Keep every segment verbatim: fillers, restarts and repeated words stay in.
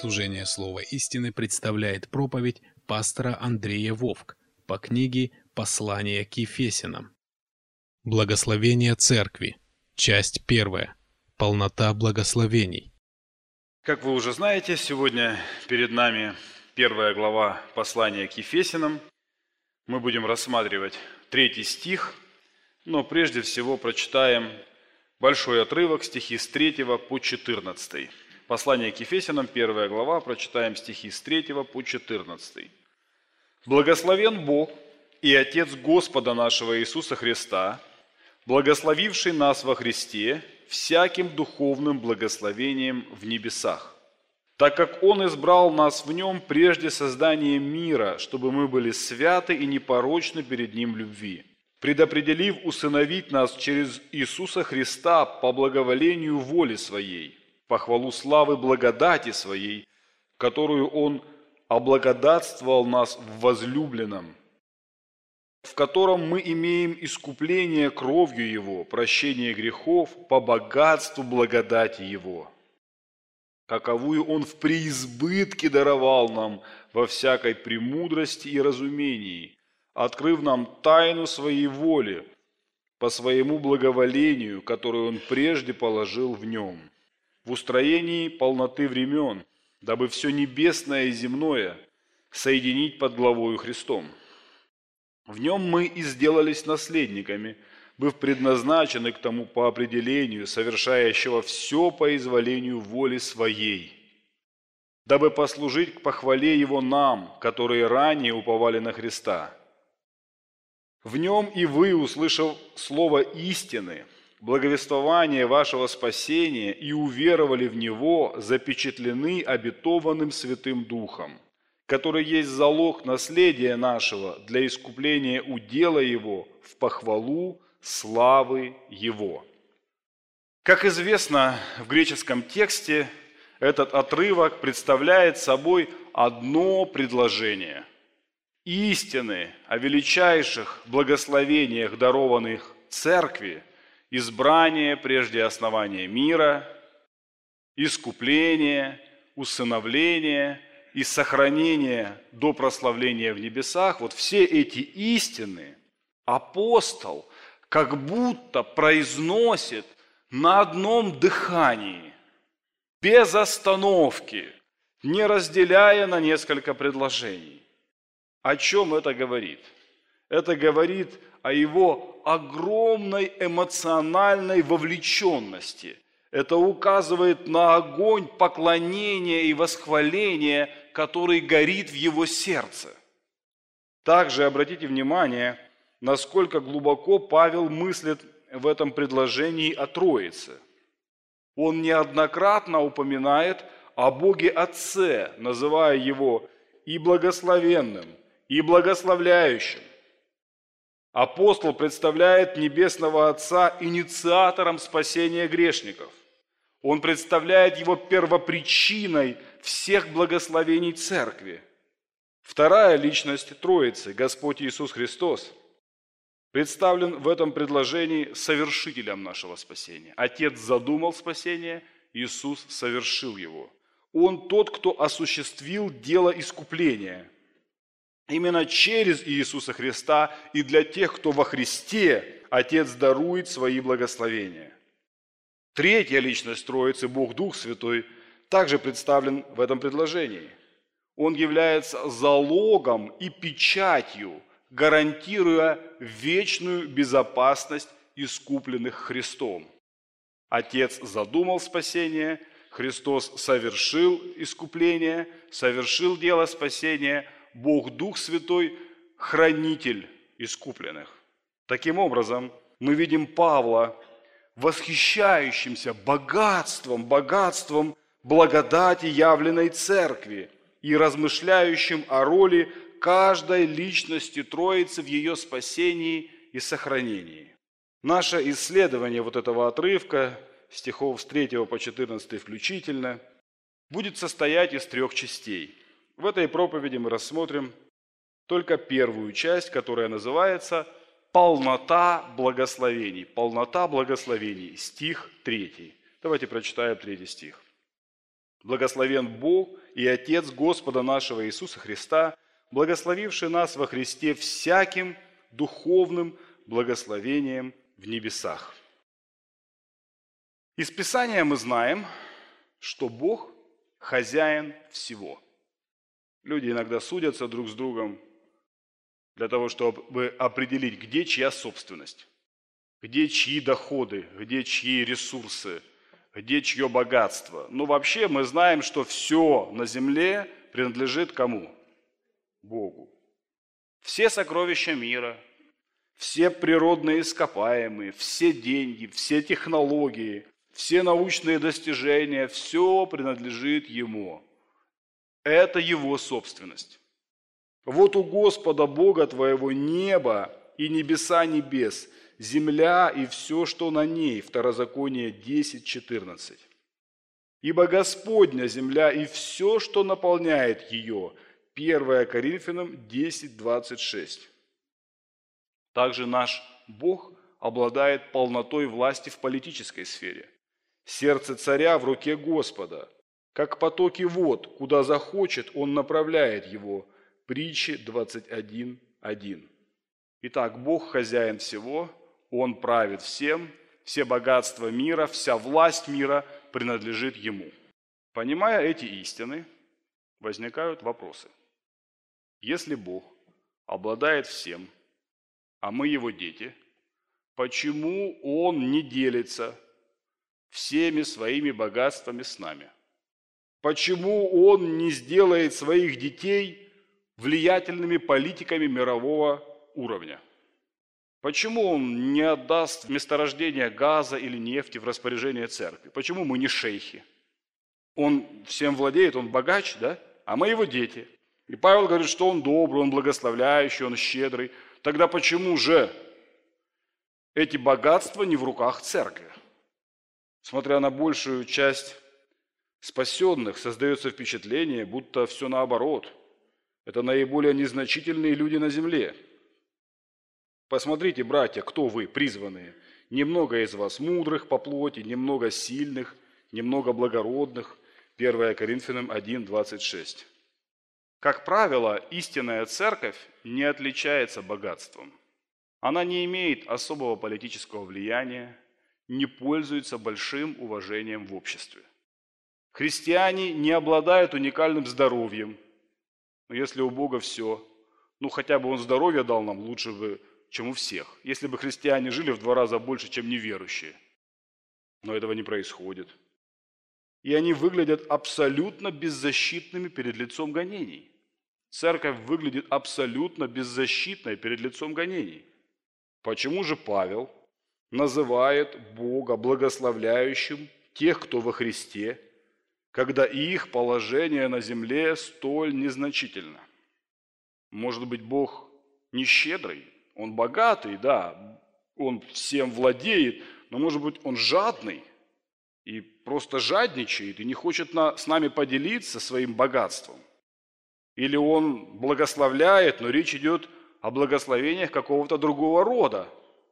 служение Слова истины представляет проповедь пастора Андрея Вовк по книге «Послание к Ефесянам». Благословение Церкви. Часть первая. Полнота благословений. Как вы уже знаете, сегодня перед нами первая глава послания к Ефесянам. Мы будем рассматривать третий стих, но прежде всего прочитаем большой отрывок, стихи с третьего по четырнадцатый. Послание к Ефесянам, первая глава, прочитаем стихи с третьего по четырнадцатый. «Благословен Бог и Отец Господа нашего Иисуса Христа, благословивший нас во Христе всяким духовным благословением в небесах, так как Он избрал нас в Нем прежде создания мира, чтобы мы были святы и непорочны перед Ним в любви, предопределив усыновить нас через Иисуса Христа по благоволению воли Своей, по хвалу славы благодати Своей, которую Он облагодатствовал нас в возлюбленном, в котором мы имеем искупление кровью Его, прощение грехов по богатству благодати Его, каковую Он в преизбытке даровал нам во всякой премудрости и разумении, открыв нам тайну Своей воли по Своему благоволению, которую Он прежде положил в Нем, в устроении полноты времен, дабы все небесное и земное соединить под главою Христом. В Нем мы и сделались наследниками, быв предназначены к тому по определению, совершающего все по изволению воли Своей, дабы послужить к похвале Его нам, которые ранее уповали на Христа. В Нем и вы, услышав слово истины, благовествование вашего спасения, и уверовали в Него, запечатлены обетованным Святым Духом, который есть залог наследия нашего для искупления удела Его в похвалу славы Его». Как известно, в греческом тексте этот отрывок представляет собой одно предложение. Истины о величайших благословениях, дарованных Церкви, избрание прежде основания мира, искупление, усыновление и сохранение до прославления в небесах, вот все эти истины апостол как будто произносит на одном дыхании, без остановки, не разделяя на несколько предложений. О чем это говорит? Это говорит о его огромной эмоциональной вовлеченности. Это указывает на огонь поклонения и восхваления, который горит в его сердце. Также обратите внимание, насколько глубоко Павел мыслит в этом предложении о Троице. Он неоднократно упоминает о Боге Отце, называя Его и благословенным, и благословляющим. Апостол представляет Небесного Отца инициатором спасения грешников. Он представляет Его первопричиной всех благословений Церкви. Вторая личность Троицы, Господь Иисус Христос, представлен в этом предложении совершителем нашего спасения. Отец задумал спасение, Иисус совершил его. Он тот, кто осуществил дело искупления. Именно через Иисуса Христа и для тех, кто во Христе, Отец дарует свои благословения. Третья личность Троицы, Бог Дух Святой, также представлен в этом предложении. Он является залогом и печатью, гарантируя вечную безопасность искупленных Христом. Отец задумал спасение, Христос совершил искупление, совершил дело спасения, Бог Дух Святой – хранитель искупленных. Таким образом, мы видим Павла восхищающимся богатством, богатством благодати явленной Церкви и размышляющим о роли каждой личности Троицы в ее спасении и сохранении. Наше исследование вот этого отрывка, стихов с третьего по четырнадцатый включительно, будет состоять из трех частей. В этой проповеди мы рассмотрим только первую часть, которая называется «Полнота благословений». Полнота благословений, стих третий. Давайте прочитаем третий стих. Благословен Бог и Отец Господа нашего Иисуса Христа, благословивший нас во Христе всяким духовным благословением в небесах». Из Писания мы знаем, что Бог – хозяин всего. Люди иногда судятся друг с другом для того, чтобы определить, где чья собственность, где чьи доходы, где чьи ресурсы, где чье богатство. Но вообще мы знаем, что все на земле принадлежит кому? Богу. Все сокровища мира, все природные ископаемые, все деньги, все технологии, все научные достижения, все принадлежит Ему. Это Его собственность. Вот у Господа Бога твоего небо и небеса небес, земля и все, что на ней. Второзаконие десять четырнадцать. Ибо Господня земля и все, что наполняет ее. первое Коринфянам десять двадцать шесть. Также наш Бог обладает полнотой власти в политической сфере. Сердце царя в руке Господа. Как потоки вод, куда захочет, Он направляет его. Притчи двадцать один один. Итак, Бог хозяин всего, Он правит всем, все богатства мира, вся власть мира принадлежит Ему. Понимая эти истины, возникают вопросы. Если Бог обладает всем, а мы Его дети, почему Он не делится всеми своими богатствами с нами? Почему Он не сделает своих детей влиятельными политиками мирового уровня? Почему Он не отдаст месторождение газа или нефти в распоряжение церкви? Почему мы не шейхи? Он всем владеет, Он богач, да? А мы Его дети. И Павел говорит, что Он добрый, Он благословляющий, Он щедрый. Тогда почему же эти богатства не в руках церкви? Смотря на большую часть спасенных, создается впечатление, будто все наоборот. Это наиболее незначительные люди на земле. Посмотрите, братья, кто вы, призванные. Немного из вас мудрых по плоти, немного сильных, немного благородных. первое Коринфянам один двадцать шесть. Как правило, истинная церковь не отличается богатством. Она не имеет особого политического влияния, не пользуется большим уважением в обществе. Христиане не обладают уникальным здоровьем. Но если у Бога все, ну хотя бы Он здоровье дал нам лучше бы, чем у всех. Если бы христиане жили в два раза больше, чем неверующие. Но этого не происходит. И они выглядят абсолютно беззащитными перед лицом гонений. Церковь выглядит абсолютно беззащитной перед лицом гонений. Почему же Павел называет Бога благословляющим тех, кто во Христе, когда их положение на земле столь незначительно? Может быть, Бог не щедрый, Он богатый, да, Он всем владеет, но, может быть, Он жадный и просто жадничает и не хочет на, с нами поделиться своим богатством. Или Он благословляет, но речь идет о благословениях какого-то другого рода.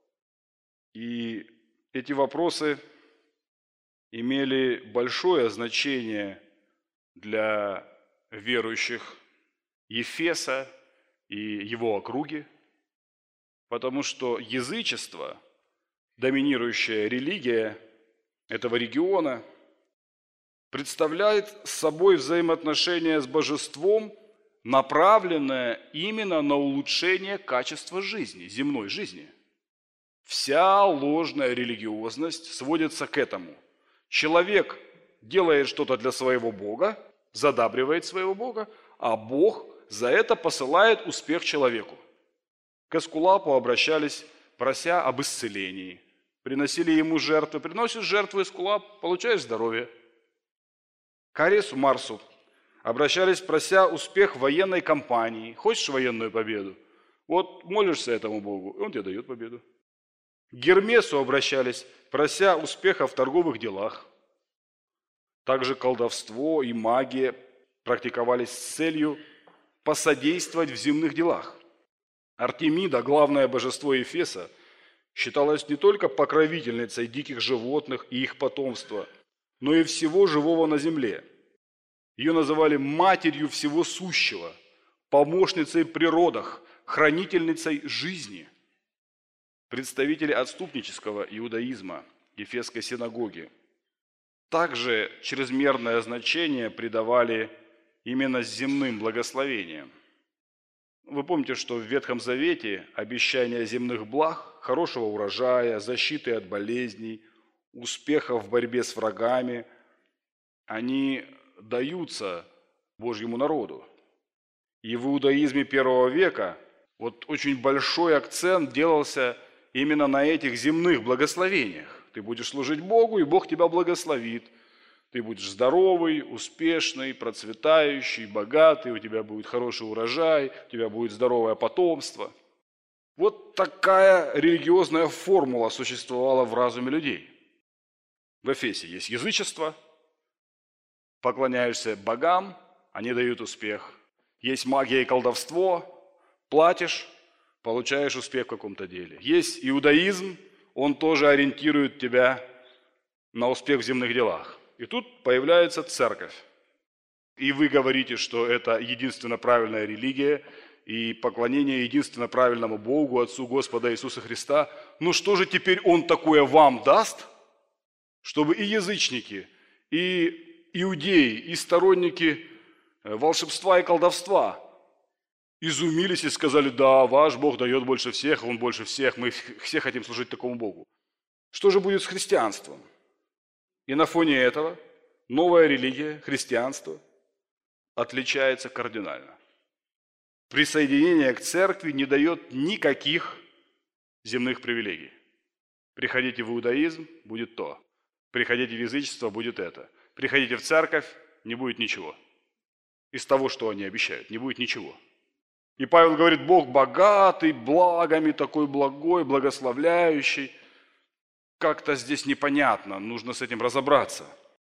И эти вопросы имели большое значение для верующих Ефеса и его округи, потому что язычество, доминирующая религия этого региона, представляет собой взаимоотношения с божеством, направленное именно на улучшение качества жизни, земной жизни. Вся ложная религиозность сводится к этому. Человек делает что-то для своего Бога, задабривает своего Бога, а Бог за это посылает успех человеку. К Эскулапу обращались, прося об исцелении. Приносили ему жертвы. Приносишь жертву Эскулап, получаешь здоровье. К Аресу Марсу обращались, прося успех в военной кампании. Хочешь военную победу? Вот молишься этому Богу, и он тебе дает победу. К Гермесу обращались, прося успеха в торговых делах. Также колдовство и магия практиковались с целью посодействовать в земных делах. Артемида, главное божество Ефеса, считалась не только покровительницей диких животных и их потомства, но и всего живого на земле. Ее называли матерью всего сущего, помощницей при родах, хранительницей жизни. Представители отступнического иудаизма Ефесской синагоги также чрезмерное значение придавали именно земным благословениям. Вы помните, что в Ветхом Завете обещания земных благ, хорошего урожая, защиты от болезней, успеха в борьбе с врагами, они даются Божьему народу. И в иудаизме первого века вот очень большой акцент делался именно на этих земных благословениях. Ты будешь служить Богу, и Бог тебя благословит. Ты будешь здоровый, успешный, процветающий, богатый, у тебя будет хороший урожай, у тебя будет здоровое потомство. Вот такая религиозная формула существовала в разуме людей. В Эфесе есть язычество, поклоняешься богам, они дают успех. Есть магия и колдовство, платишь, получаешь успех в каком-то деле. Есть иудаизм, он тоже ориентирует тебя на успех в земных делах. И тут появляется церковь. И вы говорите, что это единственно правильная религия и поклонение единственно правильному Богу, Отцу Господа Иисуса Христа. Ну что же теперь Он такое вам даст, чтобы и язычники, и иудеи, и сторонники волшебства и колдовства изумились и сказали: да, ваш Бог дает больше всех, Он больше всех, мы все хотим служить такому Богу. Что же будет с христианством? И на фоне этого новая религия, христианство, отличается кардинально. Присоединение к церкви не дает никаких земных привилегий. Приходите в иудаизм, будет то. Приходите в язычество, будет это. Приходите в церковь, не будет ничего. Из того, что они обещают, не будет ничего. И Павел говорит: Бог богатый, благами такой благой, благословляющий. Как-то здесь непонятно, нужно с этим разобраться.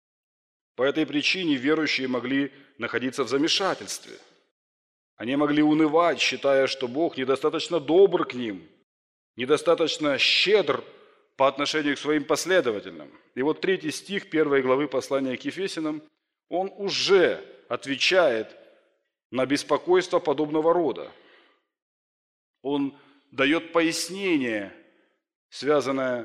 По этой причине верующие могли находиться в замешательстве. Они могли унывать, считая, что Бог недостаточно добр к ним, недостаточно щедр по отношению к своим последователям. И вот третий стих первой главы послания к Ефесянам, он уже отвечает на беспокойство подобного рода. Он дает пояснение, связанное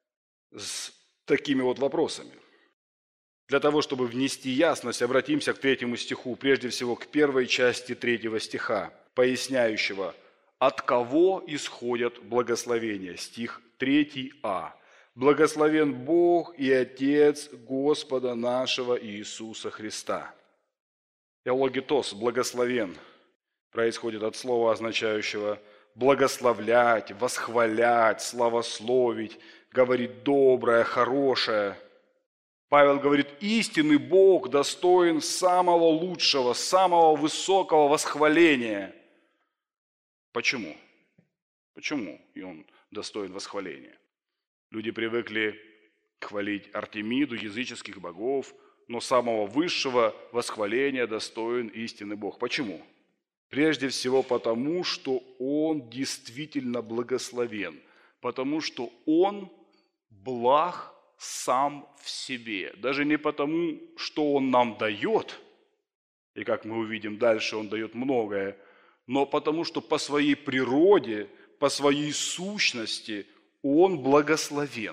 с такими вот вопросами. Для того, чтобы внести ясность, обратимся к третьему стиху, прежде всего к первой части третьего стиха, поясняющего, от кого исходят благословения. Стих третий а. «Благословен Бог и Отец Господа нашего Иисуса Христа». Эологитос, благословен, происходит от слова, означающего благословлять, восхвалять, славословить, говорить доброе, хорошее. Павел говорит: истинный Бог достоин самого лучшего, самого высокого восхваления. Почему? Почему и он достоин восхваления? Люди привыкли хвалить Артемиду, языческих богов, но самого высшего восхваления достоин истинный Бог. Почему? Прежде всего потому, что Он действительно благословен, потому что Он благ сам в себе. Даже не потому, что Он нам дает, и как мы увидим дальше, Он дает многое, но потому что по своей природе, по своей сущности Он благословен.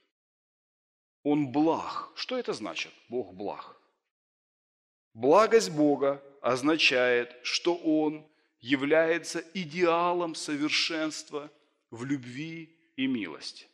Он благ. Что это значит? Бог благ. Благость Бога означает, что Он является идеалом совершенства в любви и милости.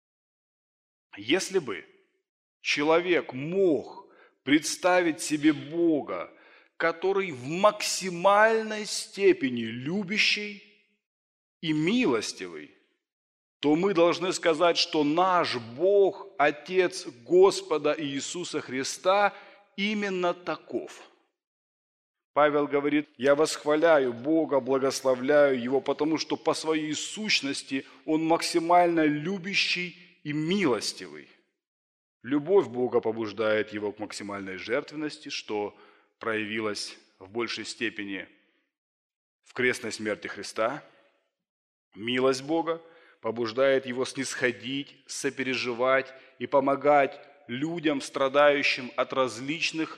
Если бы человек мог представить себе Бога, который в максимальной степени любящий и милостивый, то мы должны сказать, что наш Бог, Отец Господа Иисуса Христа, именно таков. Павел говорит: я восхваляю Бога, благословляю Его, потому что по своей сущности Он максимально любящий и милостивый. Любовь Бога побуждает Его к максимальной жертвенности, что проявилось в большей степени в крестной смерти Христа. Милость Бога побуждает Его снисходить, сопереживать и помогать людям, страдающим от различных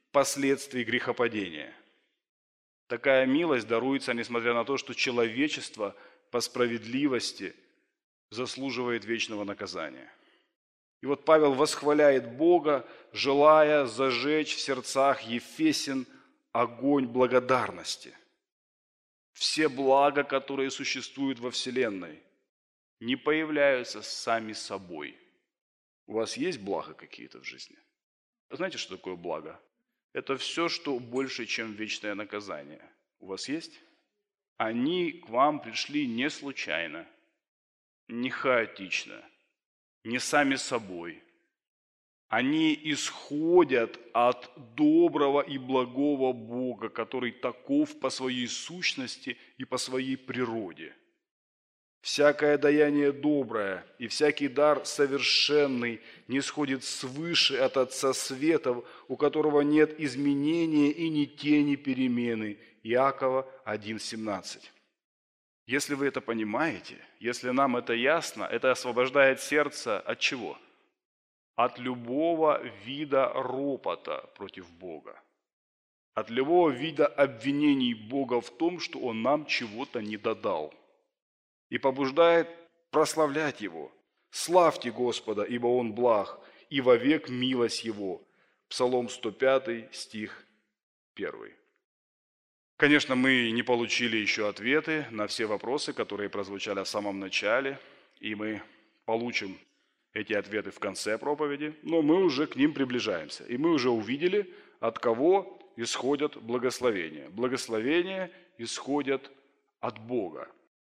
последствий грехопадения. Такая милость даруется, несмотря на то, что человечество по справедливости заслуживает вечного наказания. И вот Павел восхваляет Бога, желая зажечь в сердцах ефесян огонь благодарности. Все блага, которые существуют во Вселенной, не появляются сами собой. У вас есть блага какие-то в жизни? Знаете, что такое благо? Это все, что больше, чем вечное наказание. У вас есть? Они к вам пришли не случайно, не хаотично, не сами собой. Они исходят от доброго и благого Бога, который таков по своей сущности и по своей природе. Всякое даяние доброе и всякий дар совершенный нисходит свыше от Отца Светов, у которого нет изменения и ни тени перемены. Иакова один семнадцать. Если вы это понимаете, если нам это ясно, это освобождает сердце от чего? От любого вида ропота против Бога. От любого вида обвинений Бога в том, что Он нам чего-то не додал. И побуждает прославлять Его. «Славьте Господа, ибо Он благ, и вовек милость Его». Псалом сто пятый, стих первый. Конечно, мы не получили еще ответы на все вопросы, которые прозвучали в самом начале, и мы получим эти ответы в конце проповеди, но мы уже к ним приближаемся. И мы уже увидели, от кого исходят благословения. Благословения исходят от Бога.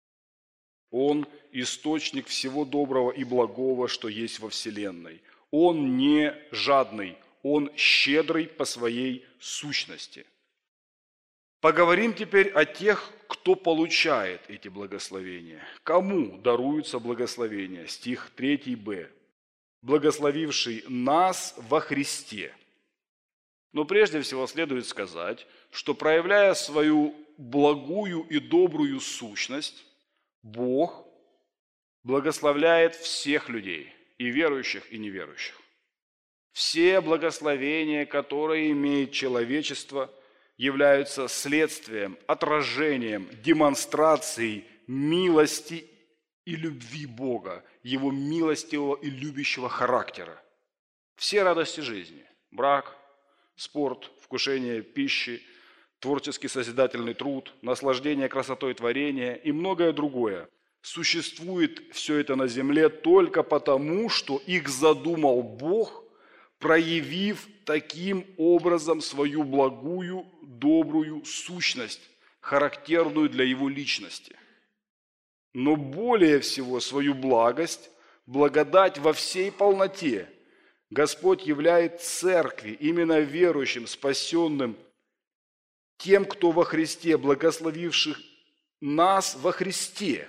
Он – источник всего доброго и благого, что есть во Вселенной. Он не жадный, Он щедрый по своей сущности. Поговорим теперь о тех, кто получает эти благословения. Кому даруются благословения? Стих три бэ. «Благословивший нас во Христе». Но прежде всего следует сказать, что проявляя свою благую и добрую сущность, Бог благословляет всех людей, и верующих, и неверующих. Все благословения, которые имеет человечество, являются следствием, отражением, демонстрацией милости и любви Бога, Его милостивого и любящего характера. Все радости жизни – брак, спорт, вкушение пищи, творческий созидательный труд, наслаждение красотой творения и многое другое – существует все это на земле только потому, что их задумал Бог, проявив таким образом свою благую, добрую сущность, характерную для Его личности. Но более всего свою благость, благодать во всей полноте Господь являет церкви, именно верующим, спасенным, тем, кто во Христе, благословивших нас во Христе,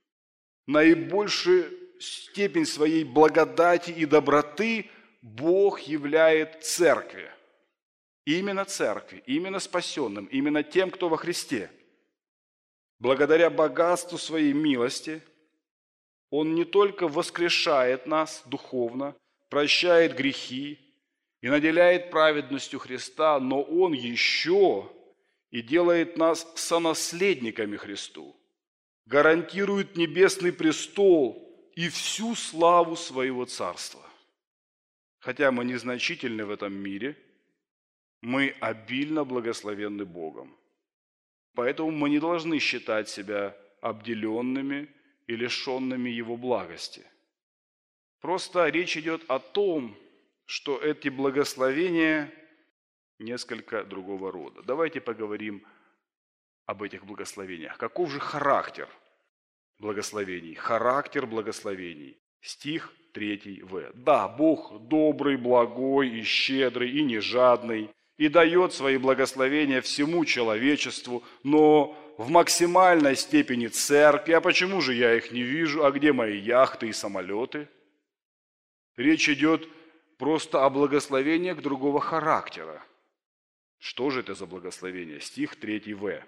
наибольшую степень своей благодати и доброты Бог являет церкви. Именно церкви, именно спасенным, именно тем, кто во Христе. Благодаря богатству своей милости Он не только воскрешает нас духовно, прощает грехи и наделяет праведностью Христа, но Он еще и делает нас сонаследниками Христу, гарантирует небесный престол и всю славу Своего Царства. Хотя мы незначительны в этом мире, мы обильно благословенны Богом. Поэтому мы не должны считать себя обделенными и лишенными Его благости. Просто речь идет о том, что эти благословения несколько другого рода. Давайте поговорим об этих благословениях. Каков же характер благословений? Характер благословений. Стих три вэ. «Да, Бог добрый, благой и щедрый, и не жадный, и дает свои благословения всему человечеству, но в максимальной степени церкви. А почему же я их не вижу? А где мои яхты и самолеты?» Речь идет просто о благословениях другого характера. Что же это за благословение? Стих три вэ.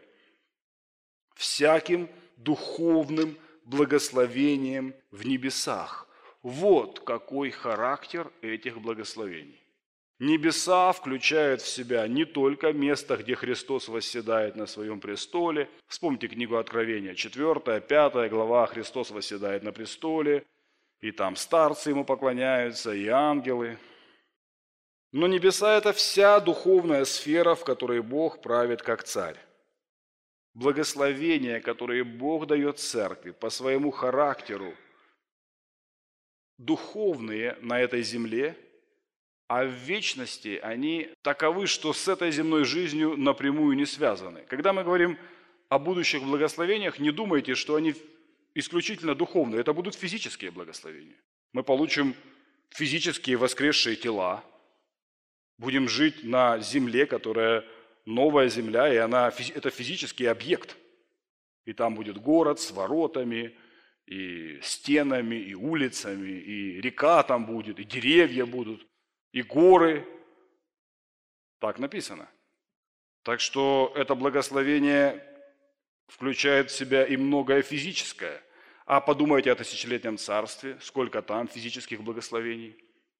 «Всяким духовным благословением в небесах». Вот какой характер этих благословений. Небеса включают в себя не только место, где Христос восседает на своем престоле. Вспомните книгу Откровения, четвёртая, пятая глава, Христос восседает на престоле, и там старцы ему поклоняются, и ангелы. Но небеса – это вся духовная сфера, в которой Бог правит как царь. Благословения, которые Бог дает церкви по своему характеру, духовные на этой земле, а в вечности они таковы, что с этой земной жизнью напрямую не связаны. Когда мы говорим о будущих благословениях, не думайте, что они исключительно духовные. Это будут физические благословения. Мы получим физические воскресшие тела, будем жить на земле, которая новая земля, и она, это физический объект. И там будет город с воротами, и стенами, и улицами, и река там будет, и деревья будут, и горы. Так написано. Так что это благословение включает в себя и многое физическое. А подумайте о тысячелетнем царстве, сколько там физических благословений.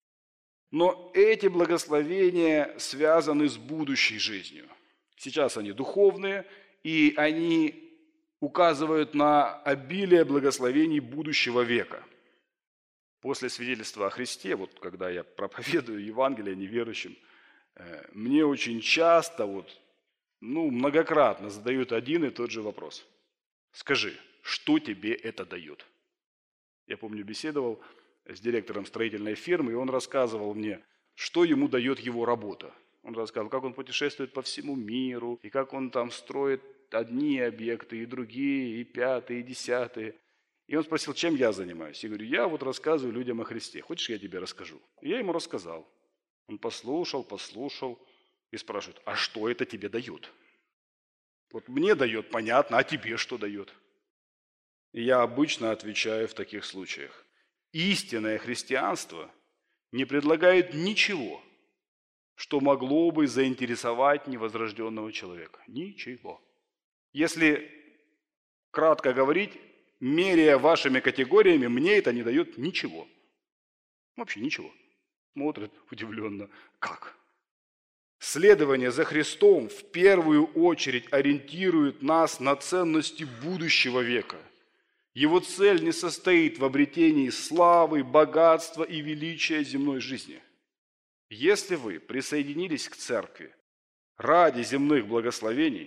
Но эти благословения связаны с будущей жизнью. Сейчас они духовные, и они указывают на обилие благословений будущего века. После свидетельства о Христе, вот когда я проповедую Евангелие неверующим, мне очень часто, вот, ну, многократно задают один и тот же вопрос. Скажи, что тебе это дает? Я помню, беседовал с директором строительной фирмы, и он рассказывал мне, что ему дает его работа. Он рассказывал, как он путешествует по всему миру, и как он там строит одни объекты, и другие, и пятые, и десятые. И он спросил, чем я занимаюсь. Я говорю, я вот рассказываю людям о Христе. Хочешь, я тебе расскажу? И я ему рассказал. Он послушал, послушал и спрашивает, а что это тебе дает? Вот мне дает, понятно, а тебе что дает? И я обычно отвечаю в таких случаях. Истинное христианство не предлагает ничего, что могло бы заинтересовать невозрожденного человека. Ничего. Если кратко говорить, меряя вашими категориями, мне это не дает ничего. Вообще ничего. Смотрит удивленно. Как? Следование за Христом в первую очередь ориентирует нас на ценности будущего века. Его цель не состоит в обретении славы, богатства и величия земной жизни. Если вы присоединились к церкви ради земных благословений,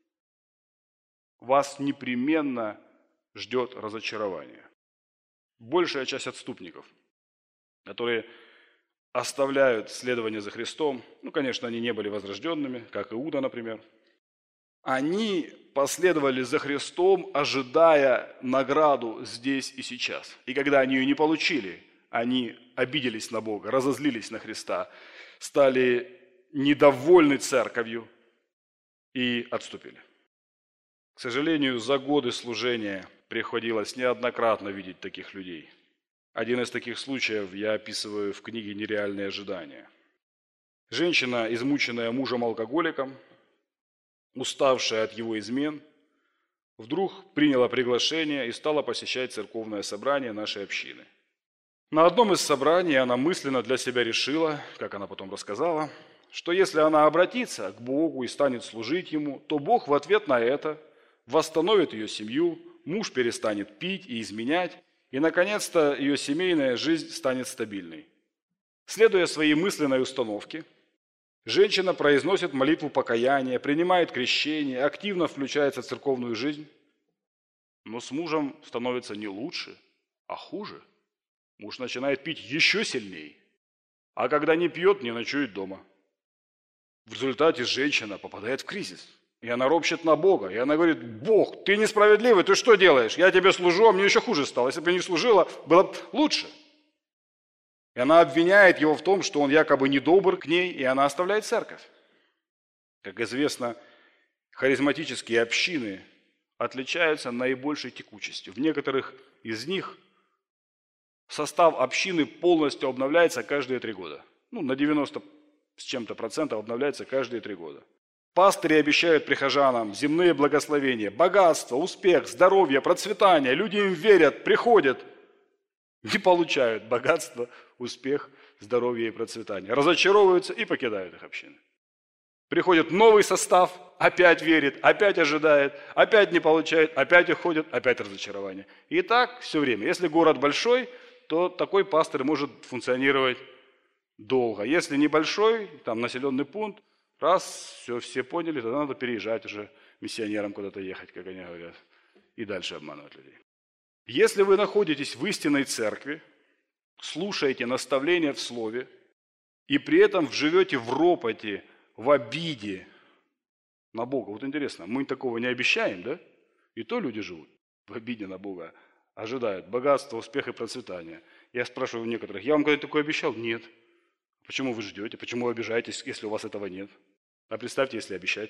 вас непременно ждет разочарование. Большая часть отступников, которые оставляют следование за Христом, ну, конечно, они не были возрожденными, как Иуда, например, они последовали за Христом, ожидая награду здесь и сейчас. И когда они ее не получили, они обиделись на Бога, разозлились на Христа, стали недовольны церковью и отступили. К сожалению, за годы служения приходилось неоднократно видеть таких людей. Один из таких случаев я описываю в книге «Нереальные ожидания». Женщина, измученная мужем-алкоголиком, уставшая от его измен, вдруг приняла приглашение и стала посещать церковное собрание нашей общины. На одном из собраний она мысленно для себя решила, как она потом рассказала, что если она обратится к Богу и станет служить Ему, то Бог в ответ на это восстановит ее семью, муж перестанет пить и изменять, и, наконец-то, ее семейная жизнь станет стабильной. Следуя своей мысленной установке, женщина произносит молитву покаяния, принимает крещение, активно включается в церковную жизнь, но с мужем становится не лучше, а хуже. Муж начинает пить еще сильнее, а когда не пьет, не ночует дома. В результате женщина попадает в кризис. И она ропщет на Бога. И она говорит, Бог, ты несправедливый, ты что делаешь? Я тебе служу, а мне еще хуже стало. Если бы я не служила, было бы лучше. И она обвиняет его в том, что он якобы недобр к ней, и она оставляет церковь. Как известно, харизматические общины отличаются наибольшей текучестью. В некоторых из них состав общины полностью обновляется каждые три года. Ну, на девяносто с чем-то процентов обновляется каждые три года. Пастыри обещают прихожанам земные благословения, богатство, успех, здоровье, процветание. Люди им верят, приходят. не получают богатство, успех, здоровье и процветание. Разочаровываются и покидают их общины. Приходит новый состав, опять верит, опять ожидает, опять не получает, опять уходит, опять разочарование. И так все время. Если город большой, то такой пастырь может функционировать долго. Если небольшой, там населенный пункт, раз, все, все поняли, тогда надо переезжать уже миссионерам куда-то ехать, как они говорят, и дальше обманывать людей. Если вы находитесь в истинной церкви, слушаете наставления в слове, и при этом живете в ропоте, в обиде на Бога. Вот интересно, мы такого не обещаем, да? И то люди живут в обиде на Бога, ожидают богатства, успеха и процветания. Я спрашиваю у некоторых, я вам когда-то такое обещал? Нет. Почему вы ждете? Почему вы обижаетесь, если у вас этого нет? А представьте, если обещать.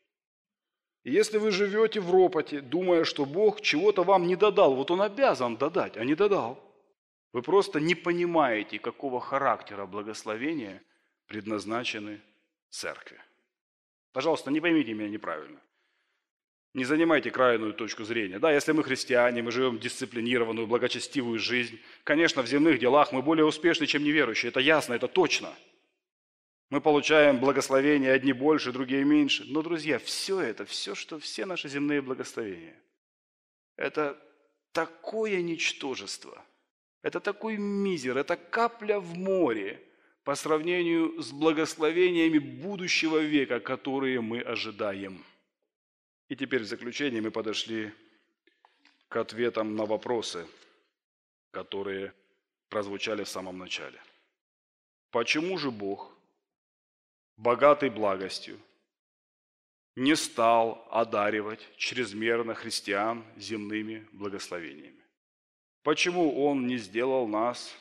И если вы живете в ропоте, думая, что Бог чего-то вам не додал, вот Он обязан додать, а не додал, вы просто не понимаете, какого характера благословения предназначены церкви. Пожалуйста, не поймите меня неправильно. Не занимайте крайнюю точку зрения. Да, если мы христиане, мы живем дисциплинированную, благочестивую жизнь, конечно, в земных делах мы более успешны, чем неверующие. Это ясно, это точно. Мы получаем благословения, одни больше, другие меньше. Но, друзья, все это, все, что все наши земные благословения, это такое ничтожество, это такой мизер, это капля в море по сравнению с благословениями будущего века, которые мы ожидаем. И теперь в заключение мы подошли к ответам на вопросы, которые прозвучали в самом начале. Почему же Бог, богатый благостью, не стал одаривать чрезмерно христиан земными благословениями? Почему Он не сделал нас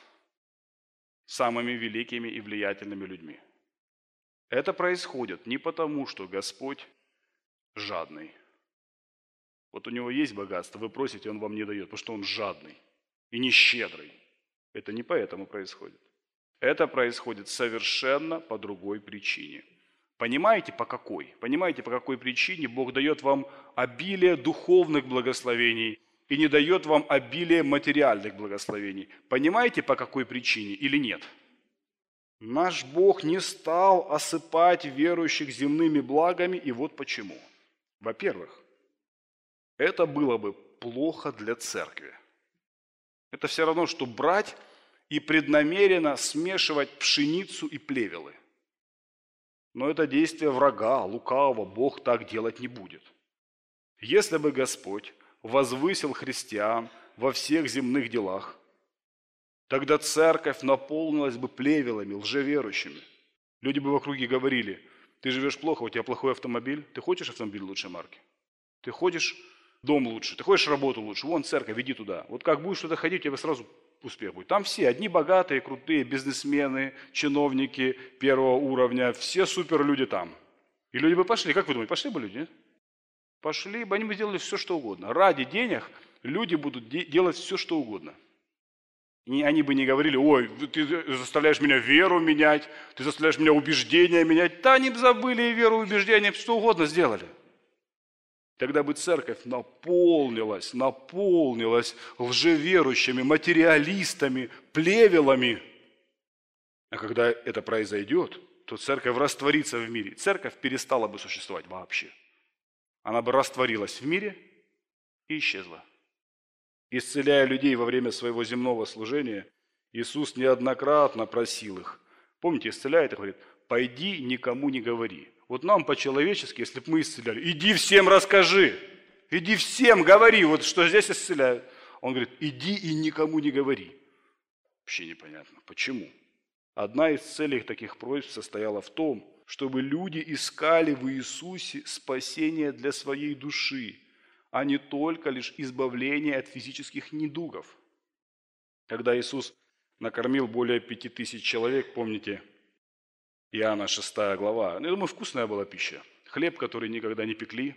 самыми великими и влиятельными людьми? Это происходит не потому, что Господь жадный. Вот у Него есть богатство, вы просите, Он вам не дает, потому что Он жадный и не щедрый. Это не поэтому происходит. Это происходит совершенно по другой причине. Понимаете, по какой? Понимаете, по какой причине Бог дает вам обилие духовных благословений и не дает вам обилие материальных благословений? Понимаете, по какой причине или нет? Наш Бог не стал осыпать верующих земными благами, и вот почему. Во-первых, это было бы плохо для церкви. Это все равно, что брать и преднамеренно смешивать пшеницу и плевелы. Но это действие врага, лукавого, Бог так делать не будет. Если бы Господь возвысил христиан во всех земных делах, тогда церковь наполнилась бы плевелами, лжеверующими. Люди бы в округе говорили: ты живешь плохо, у тебя плохой автомобиль, ты хочешь автомобиль лучшей марки? Ты хочешь дом лучше, ты хочешь работу лучше, вон церковь, иди туда. Вот как будешь туда ходить, у тебя сразу успех будет. Там все, одни богатые, крутые, бизнесмены, чиновники первого уровня, все суперлюди там. И люди бы пошли, как вы думаете, пошли бы люди, нет? Пошли бы, они бы делали все, что угодно. Ради денег люди будут де- делать все, что угодно. И они бы не говорили: ой, ты заставляешь меня веру менять, ты заставляешь меня убеждения менять. Да, они бы забыли и веру, и убеждения, что угодно сделали. Тогда бы церковь наполнилась, наполнилась лжеверующими, материалистами, плевелами. А когда это произойдет, то церковь растворится в мире. Церковь перестала бы существовать вообще. Она бы растворилась в мире и исчезла. Исцеляя людей во время своего земного служения, Иисус неоднократно просил их. Помните, исцеляет и говорит: пойди, никому не говори. Вот нам по-человечески, если бы мы исцеляли: иди всем расскажи, иди всем говори, вот что здесь исцеляют. Он говорит: иди и никому не говори. Вообще непонятно, почему. Одна из целей таких просьб состояла в том, чтобы люди искали в Иисусе спасение для своей души, а не только лишь избавление от физических недугов. Когда Иисус накормил более пяти тысяч человек, помните, Иоанна шестая глава, ну, я думаю, вкусная была пища. Хлеб, который никогда не пекли,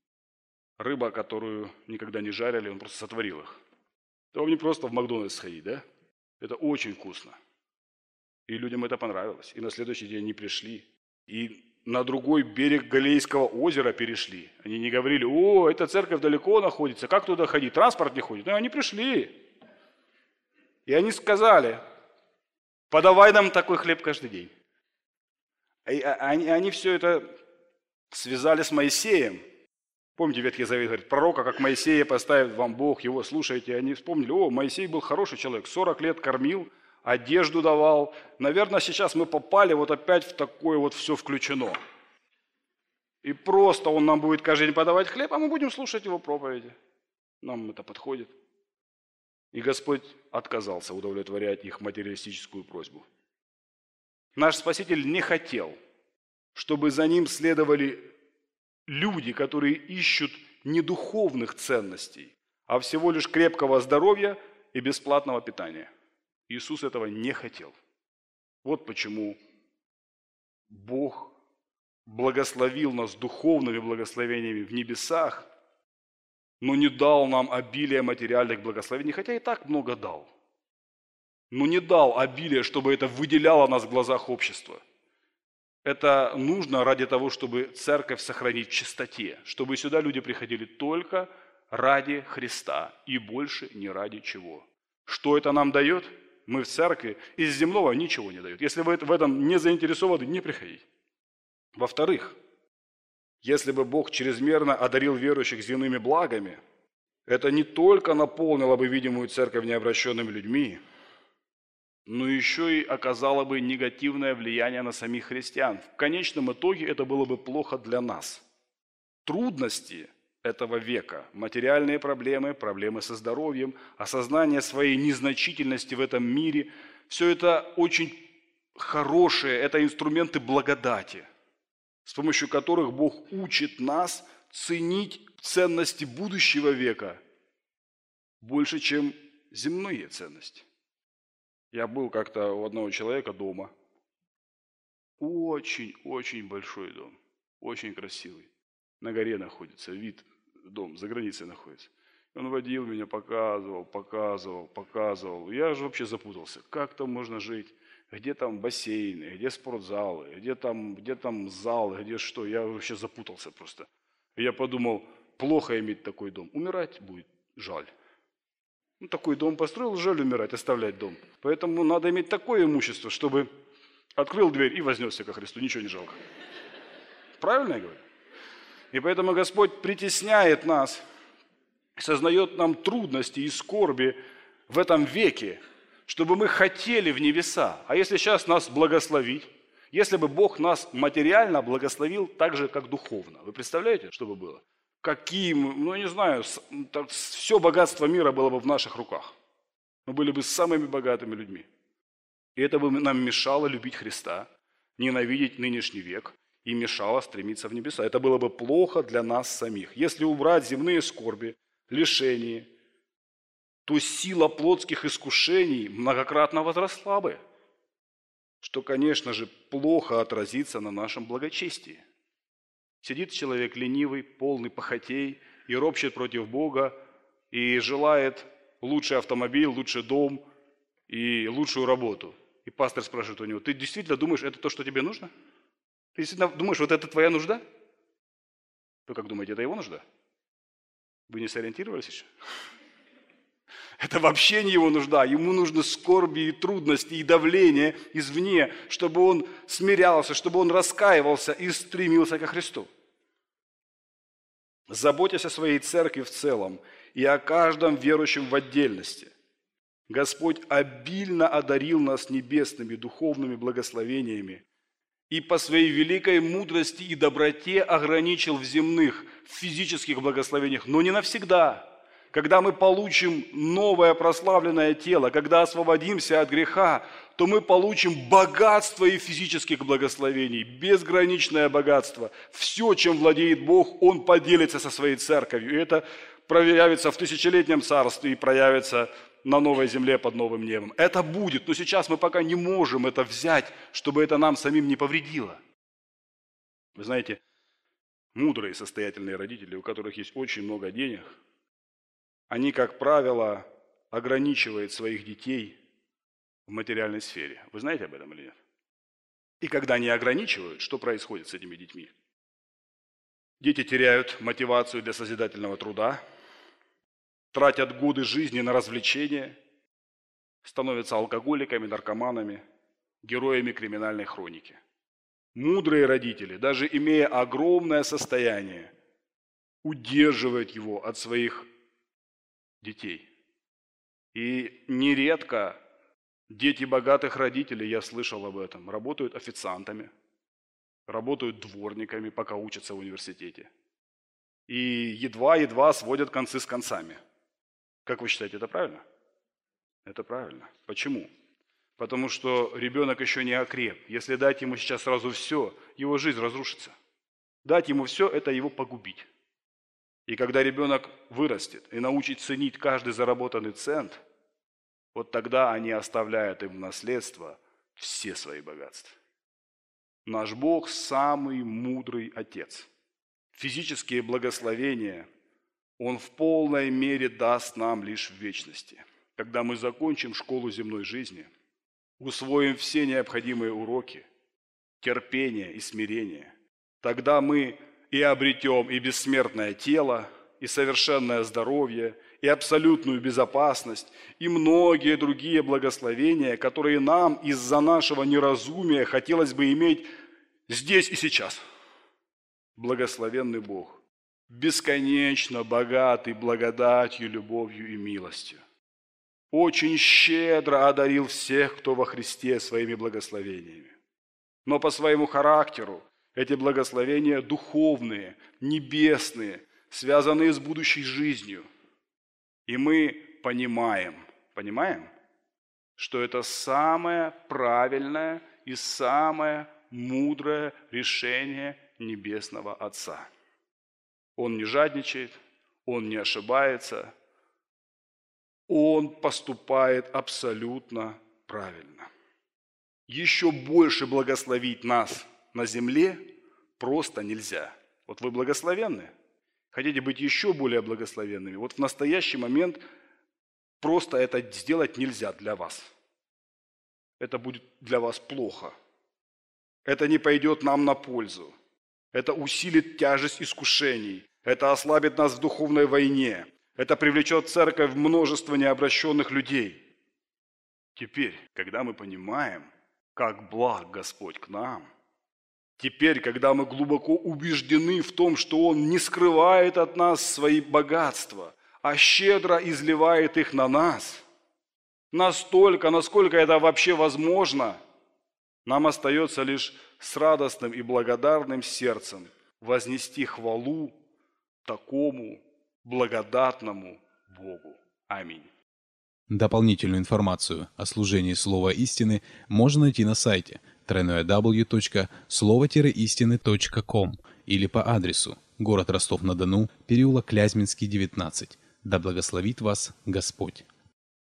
рыба, которую никогда не жарили, он просто сотворил их. То вам не просто в Макдональдс сходить, да? Это очень вкусно. И людям это понравилось. И на следующий день они пришли. И на другой берег Галилейского озера перешли. Они не говорили: о, эта церковь далеко находится, как туда ходить, транспорт не ходит. Но они пришли. И они сказали, подавай нам такой хлеб каждый день. И они, они все это связали с Моисеем. Помните, Ветхий Завет говорит, пророка, как Моисея поставит вам Бог, его слушайте. Они вспомнили, о, Моисей был хороший человек, сорок лет кормил, одежду давал. Наверное, сейчас мы попали вот опять в такое вот все включено. И просто он нам будет каждый день подавать хлеб, а мы будем слушать его проповеди. Нам это подходит. И Господь отказался удовлетворять их материалистическую просьбу. Наш Спаситель не хотел, чтобы за ним следовали люди, которые ищут не духовных ценностей, а всего лишь крепкого здоровья и бесплатного питания. Иисус этого не хотел. Вот почему Бог благословил нас духовными благословениями в небесах, но не дал нам обилие материальных благословений, хотя и так много дал. Но не дал обилие, чтобы это выделяло нас в глазах общества. Это нужно ради того, чтобы церковь сохранить в чистоте, чтобы сюда люди приходили только ради Христа и больше ни ради чего. Что это нам дает? Мы в церкви из земного ничего не дает. Если вы в этом не заинтересованы, не приходите. Во-вторых, если бы Бог чрезмерно одарил верующих земными благами, это не только наполнило бы видимую церковь необращенными людьми, но еще и оказало бы негативное влияние на самих христиан. В конечном итоге это было бы плохо для нас. Трудности этого века, материальные проблемы, проблемы со здоровьем, осознание своей незначительности в этом мире, все это очень хорошие, это инструменты благодати, с помощью которых Бог учит нас ценить ценности будущего века больше, чем земные ценности. Я был как-то у одного человека дома. Очень-очень большой дом, очень красивый. На горе находится, вид, дом, за границей находится. Он водил меня, показывал, показывал, показывал. Я же вообще запутался, как там можно жить. Где там бассейны, где спортзалы, где там, где там залы, где что. Я вообще запутался просто. И я подумал, плохо иметь такой дом. Умирать будет жаль. Ну, такой дом построил, жаль умирать, оставлять дом. Поэтому надо иметь такое имущество, чтобы открыл дверь и вознесся ко Христу. Ничего не жалко. Правильно я говорю? И поэтому Господь притесняет нас, сознает нам трудности и скорби в этом веке, чтобы мы хотели в небеса. А если сейчас нас благословить, если бы Бог нас материально благословил так же, как духовно, вы представляете, что бы было? Каким, ну, я не знаю, все богатство мира было бы в наших руках. Мы были бы самыми богатыми людьми. И это бы нам мешало любить Христа, ненавидеть нынешний век и мешало стремиться в небеса. Это было бы плохо для нас самих. Если убрать земные скорби, лишения, то сила плотских искушений многократно возросла бы, что, конечно же, плохо отразится на нашем благочестии. Сидит человек ленивый, полный похотей и ропщет против Бога, и желает лучший автомобиль, лучший дом и лучшую работу. И пастор спрашивает у него, ты действительно думаешь, это то, что тебе нужно? Ты действительно думаешь, вот это твоя нужда? Вы как думаете, это его нужда? Вы не сориентировались еще? Это вообще не его нужда. Ему нужны скорби и трудности, и давление извне, чтобы он смирялся, чтобы он раскаивался и стремился ко Христу. Заботясь о своей церкви в целом и о каждом верующем в отдельности, Господь обильно одарил нас небесными духовными благословениями и по своей великой мудрости и доброте ограничил в земных, в физических благословениях, но не навсегда. Когда мы получим новое прославленное тело, когда освободимся от греха, то мы получим богатство и физических благословений, безграничное богатство. Все, чем владеет Бог, Он поделится со своей церковью. И это проявится в тысячелетнем царстве и проявится на новой земле под новым небом. Это будет, но сейчас мы пока не можем это взять, чтобы это нам самим не повредило. Вы знаете, мудрые состоятельные родители, у которых есть очень много денег, они, как правило, ограничивают своих детей в материальной сфере. Вы знаете об этом или нет? И когда они ограничивают, что происходит с этими детьми? Дети теряют мотивацию для созидательного труда, тратят годы жизни на развлечения, становятся алкоголиками, наркоманами, героями криминальной хроники. Мудрые родители, даже имея огромное состояние, удерживают его от своих детей. И нередко дети богатых родителей, я слышал об этом, работают официантами, работают дворниками, пока учатся в университете. И едва-едва сводят концы с концами. Как вы считаете, это правильно? Это правильно. Почему? Потому что ребенок еще не окреп. Если дать ему сейчас сразу все, его жизнь разрушится. Дать ему все – это его погубить. И когда ребенок вырастет и научит ценить каждый заработанный цент, вот тогда они оставляют им в наследство все свои богатства. Наш Бог – самый мудрый Отец. Физические благословения Он в полной мере даст нам лишь в вечности, когда мы закончим школу земной жизни, усвоим все необходимые уроки, терпение и смирение. Тогда мы и обретем и бессмертное тело, и совершенное здоровье, и абсолютную безопасность, и многие другие благословения, которые нам из-за нашего неразумия хотелось бы иметь здесь и сейчас. Благословенный Бог, бесконечно богатый благодатью, любовью и милостью, очень щедро одарил всех, кто во Христе, своими благословениями. Но по своему характеру эти благословения духовные, небесные, связанные с будущей жизнью. И мы понимаем, понимаем, что это самое правильное и самое мудрое решение Небесного Отца. Он не жадничает, Он не ошибается, Он поступает абсолютно правильно. Еще больше благословить нас на земле просто нельзя. Вот вы благословенны, хотите быть еще более благословенными, вот в настоящий момент просто это сделать нельзя для вас. Это будет для вас плохо. Это не пойдет нам на пользу. Это усилит тяжесть искушений. Это ослабит нас в духовной войне. Это привлечет в церковь множество необращенных людей. Теперь, когда мы понимаем, как благ Господь к нам, теперь, когда мы глубоко убеждены в том, что Он не скрывает от нас свои богатства, а щедро изливает их на нас, настолько, насколько это вообще возможно, нам остается лишь с радостным и благодарным сердцем вознести хвалу такому благодатному Богу. Аминь. Дополнительную информацию о служении Слова Истины можно найти на сайте дабл ю дабл ю дабл ю точка слово истины точка ком или по адресу город Ростов-на-Дону, переулок Клязьминский, девятнадцать. Да благословит вас Господь.